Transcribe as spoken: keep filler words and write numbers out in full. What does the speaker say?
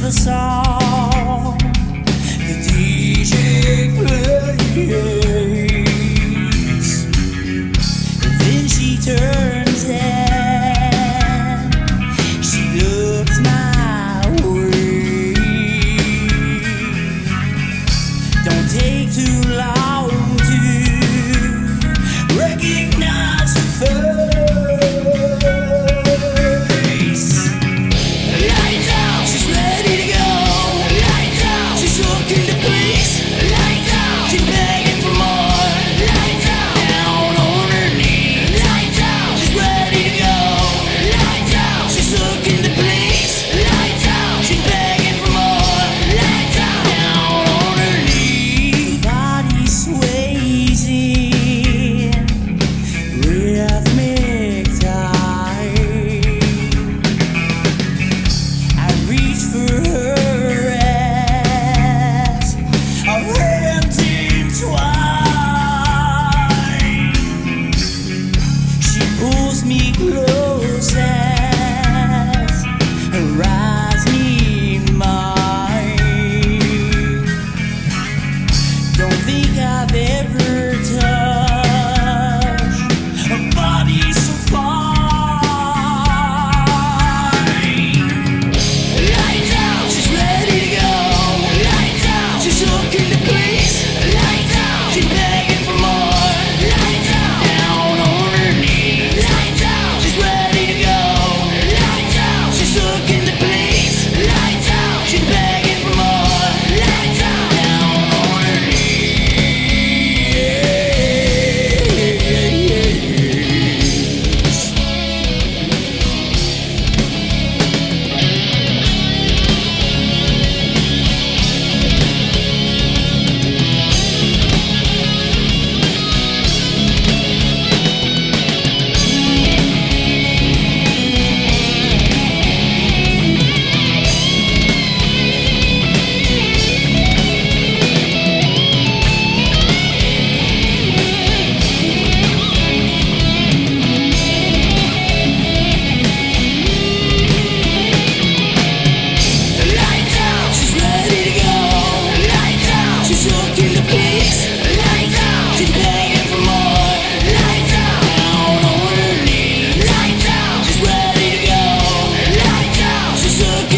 the song the D J plays. Then she turns and she looks my way. Don't take too long to recognize the face. Lights out, she's ready to go. Lights out, she's looking to please. Lights out, she's begging for more. Lights out, down on her knees. Lights out, she's ready to go. Lights out, she's looking to please. Lights out, she's begging for more. Lights out, down on her knees. Body sways in rhythmic time. I reach for her as our hands entwine. She pulls me close as her eyes meet mine. Don't think I've ever touched a body so fine. Lights out, she's ready to go. Lights out, she's looking to please. Lights out, she's begging for more. Lights out, down on her knees. Lights out, she's ready to go. Lights out, she's looking to please. Lights out, she's begging for more. Lights out, down on her knees. Lights out, she's ready to go. Lights out, she's looking to please. Lights out, she's begging for more. Lights out, down on her knees. Lights out, she's ready to go. Lights out, she's looking